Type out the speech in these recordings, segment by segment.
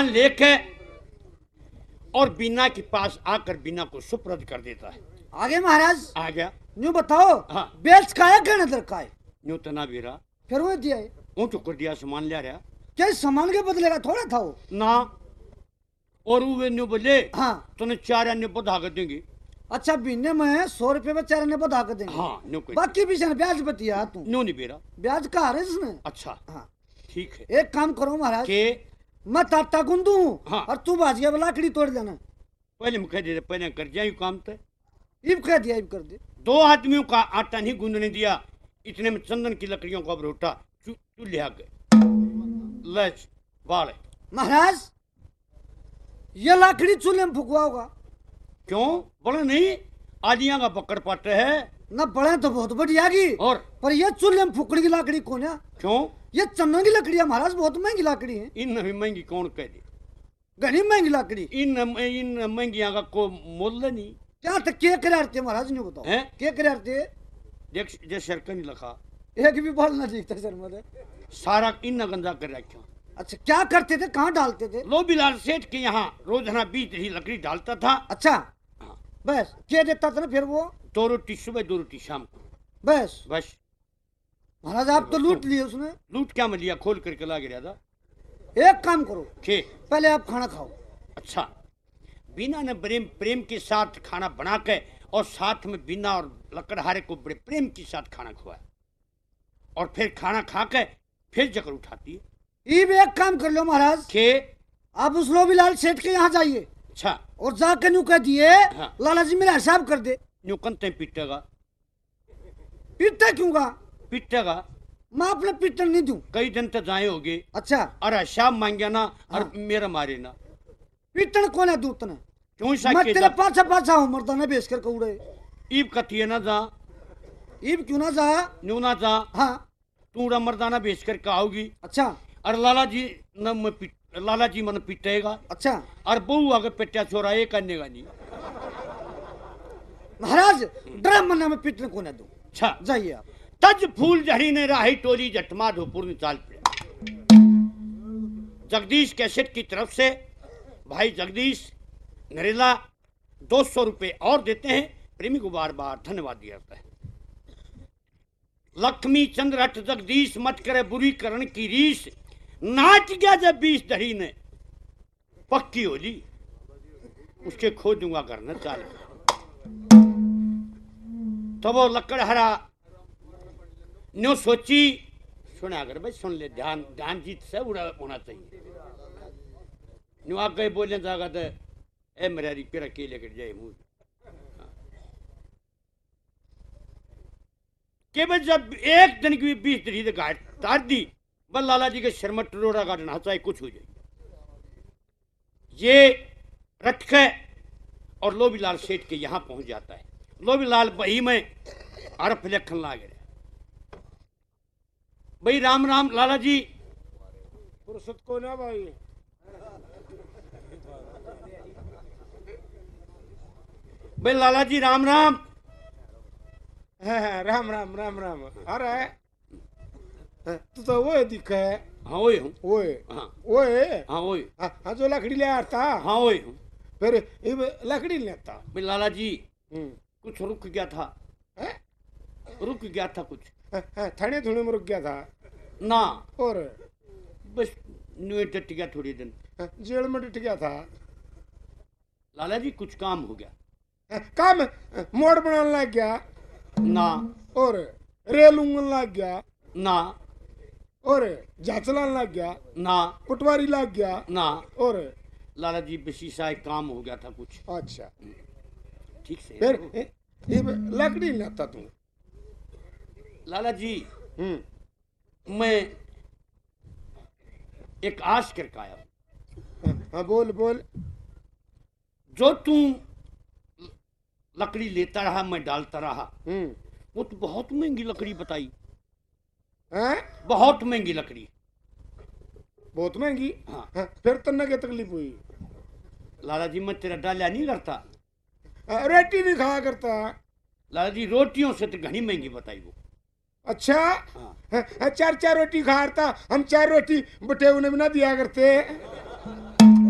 सामान लेके और बीना के पास आकर बीना को सुप्रद कर देता है। आगे महाराज आ गया। न्यू बताओ। हाँ। बेच का है कहने दर का है न्यू तना बीरा फिर वो दिया है ऊँच कर दिया, सामान ले रहा क्या इस सामान के बदले का थोड़ा था वो ना, और वो न्यू बोले हाँ तूने 4 अन्य बधा कर देंगे। अच्छा बीने में 100 रुपए में 4 ने बता कर देंगे। हाँ न्यू कोई बाकी भी ब्याज बतिया तू न्यू नहीं बेरा ब्याज का है इसमें। अच्छा हाँ ठीक है। एक काम करो महाराज के मैं ताता गुंदू हाँ। और तू बाजिया लाकड़ी तोड़ देना। पहले मैं कह दे पहले कर जाए काम तो इब कह दिया इब कर दे। 2 आदमियों का आटा नहीं गूंदने दिया, इतने में चंदन की लकड़ियों को अब रोटा चूल्हे आ गए लच बाल। महाराज ये लाकड़ी चूल्हे में फुकवा होगा क्यों बड़ा नहीं आदियां का पकड़ पाते है ना बड़े तो बहुत बढ़िया की और पर ये चूल्हे में फुकड़ी की लाकड़ी कौन है? क्यों ये चंदन की लकड़ी है महाराज, बहुत महंगी लकड़ी है। इन भी महंगी कौन कह दे, घनी महंगी लकड़ी। इन महंगियां का को मोल नहीं। क्या तक के करारते महाराज ने बताओ हैं? के करारते देख जे शरका नहीं लखा एक भी बाल ना दिखता सर मत। सारा इन गंदा कर रखा। अच्छा क्या करते थे, कहाँ डालते थे? लोबीलाल सेठ के यहाँ रोजाना 20 ही लकड़ी डालता था। अच्छा हाँ। बस क्या देता था ना फिर वो 2 रोटी सुबह 2 रोटी शाम को बस। बस महाराज आप तो लूट लिए उसने। लूट क्या में लिया, खोल करके ला गया था। एक काम करो के पहले आप खाना खाओ। अच्छा बीना ने प्रेम प्रेम के साथ खाना बना के और साथ में बीना और लकड़हारे को बड़े प्रेम के साथ खाना खवाया और फिर खाना खा के फिर जकर उठाती है। इब एक काम कर लो महाराज के आप उस लोबीलाल सेठ के यहाँ जाइए अच्छा और जाकर न्यू कह दिए हाँ। लाला जी मेरा हिसाब कर दे। न्यू कंते पीटेगा पीटता क्यों गा? पीटेगा मैं अपने पीटन नहीं दूं। कई दिन तक जाए होगे। अच्छा अरे शाम मांगे ना और हाँ। मेरा मारे ना। पीटन कौन है दूत ने? क्यों सा मैं के तेरे पाछा पाछा हूँ मर्दाना बेच कर कौड़े। ईब कथिए ना जा इब क्यों ना जा? न्यू ना जा हाँ तू मर्दाना बेच कर आओगी अच्छा और लाला जी लाला जी मन पीटेगा अच्छा और बहू आगे पेटा छोरा ये करने का नहीं। महाराज ड्रम मना में पीटने को ना दूं। अच्छा जाइए आप। तज फूल झड़ी ने राही टोली जटमा धोपुर में चाल पड़े। जगदीश कैसेट की तरफ से भाई जगदीश नरेला 200 रुपए और देते हैं। प्रेमी को बार बार धन्यवाद दिया जाता है। लक्ष्मी चंद्र हट जगदीश मत करे बुरी करण की रीस, नाच गया जब 20 धड़ी ने पक्की होली उसके खो दूंगा करना चाल। तो वो लकड़हरा न्यू सोची सुना अगर भाई सुन ले ध्यान ध्यान जीत से होना चाहिए। न्यू आ गए बोलने जागा तो ए मेरा रिपेयर के लेकर जाए मुझ केवल जब एक दिन की 20 धड़ी से गाड़ तार दी बस लाला जी के शर्मा टरोड़ा काटना चाहे कुछ हो जाए। ये रट के और लोबीलाल सेठ के यहाँ पहुंच जाता है। लोबीलाल बही में अरफ लखन ला गए भाई राम राम लाला जी। फुर्सत को ना भाई भाई लाला जी राम राम। हाँ, राम राम राम राम। अरे तू तो वो दिखा है। हाँ वही हूँ। ओए हाँ ओए हाँ वही हाँ जो लकड़ी ले आता हाँ वही हूँ। फिर लकड़ी लेता भाई लाला जी कुछ रुक गया था। हैं? रुक गया था कुछ थने थोड़े में रुक गया था ना और बस न्यू टट गया थोड़ी दिन। जेल में डट गया था। लाला जी कुछ काम हो गया। काम मोड़ बनाने लग गया ना और रेल उंगन लग गया ना और जाचलान लग गया ना पटवारी लग गया ना और लाला जी बेसिसा एक काम हो गया था कुछ। अच्छा ठीक से फिर ये लकड़ी लेता तू। लाला जी मैं एक आश करके आया। हाँ बोल बोल। जो तू लकड़ी लेता रहा मैं डालता रहा वो तो बहुत महंगी लकड़ी बताई। हैं? बहुत महंगी लकड़ी। बहुत महंगी। हाँ। फिर तन्ना क्या तकलीफ हुई? लाला जी मैं तेरा डालिया नहीं करता। रोटी नहीं खाया करता। लाला जी रोटियों से तो घनी महंगी बताई वो। अच्छा हाँ। 4 रोटी खाता हम 4 रोटी बटे उन्हें भी ना दिया करते।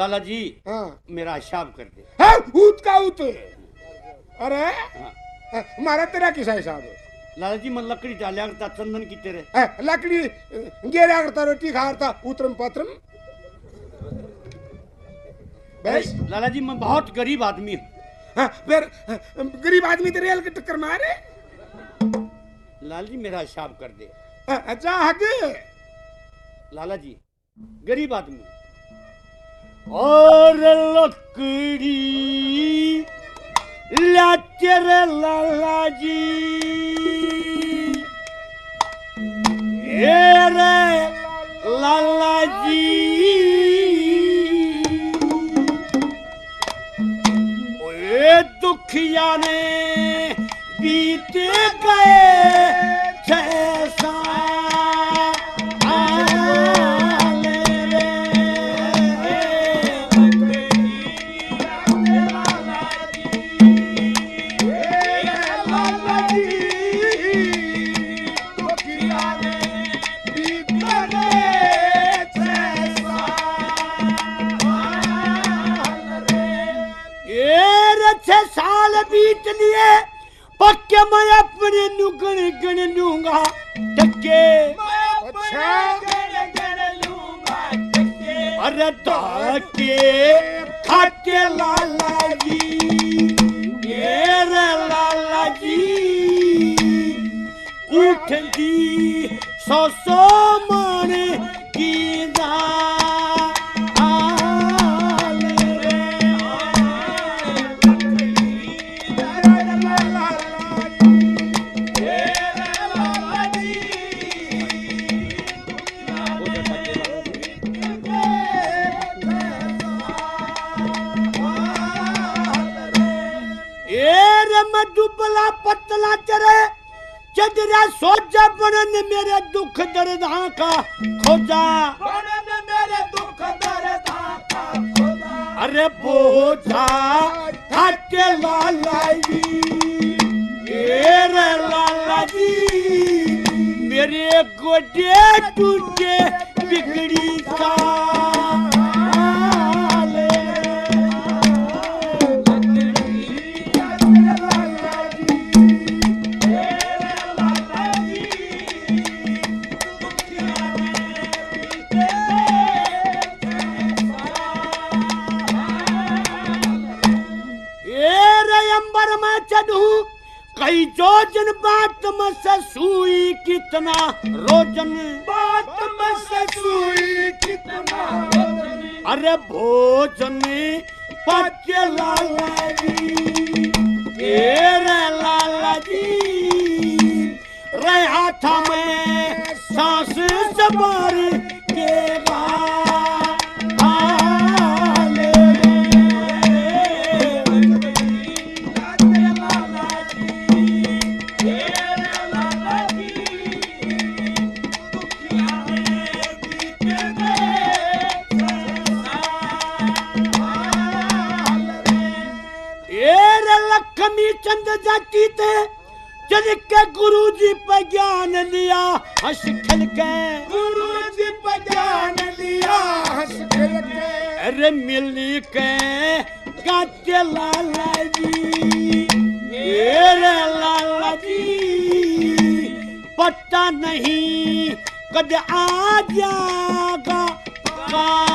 लाला जी हाँ मेरा हिसाब कर दे। हाँ ऊत का ऊत। अरे हाँ। मारा तेरा किसा हिसाब है? लाला जी मैं लकड़ी डालिया करता चंदन की तेरे। लकड़ी गेरा करता रोटी खाता उतरम पत्रम। बस लाला जी मैं बहुत गरीब आदमी हूँ। फिर गरीब आदमी तेरे हल के टक्कर मारे। लाला जी मेरा हिसाब कर दे। अच्छा आगे लाला जी गरीब आदमी और लकड़ी ला तेरे लाला जी ये रे लाला जी ओए दुखिया ने बीते गए 6 साल साल बीत लिए पक्के मैं अपने नुगण गण लूंगा टक्के। अच्छा अरे धाके खाके लाला जी ये रे लाला जी उठती 100 मन की दुबला पतला चरे चदरा सोचा बनन मेरे दुख दर्द का खोजा मेरे दुख दर्द का खोजा। अरे बोझा ठाके लाला जी ये रे लाला जी मेरे गोडे टूटे बिगड़ी सा कई जोजन बात में से सुई कितना रोजन बात में से सुई कितना रोजन। अरे भोजन पक्के लाला जी रे लाला जी रहा था मैं सांस सवार के बाद लक्ष्मी चंद जाती थे चल के गुरु जी पे ज्ञान लिया हंस खिल के गुरु जी पे ज्ञान लिया हंस खिल के। अरे मिल के गाते लाला जी ये रे लाला जी पता नहीं कद आ जाएगा।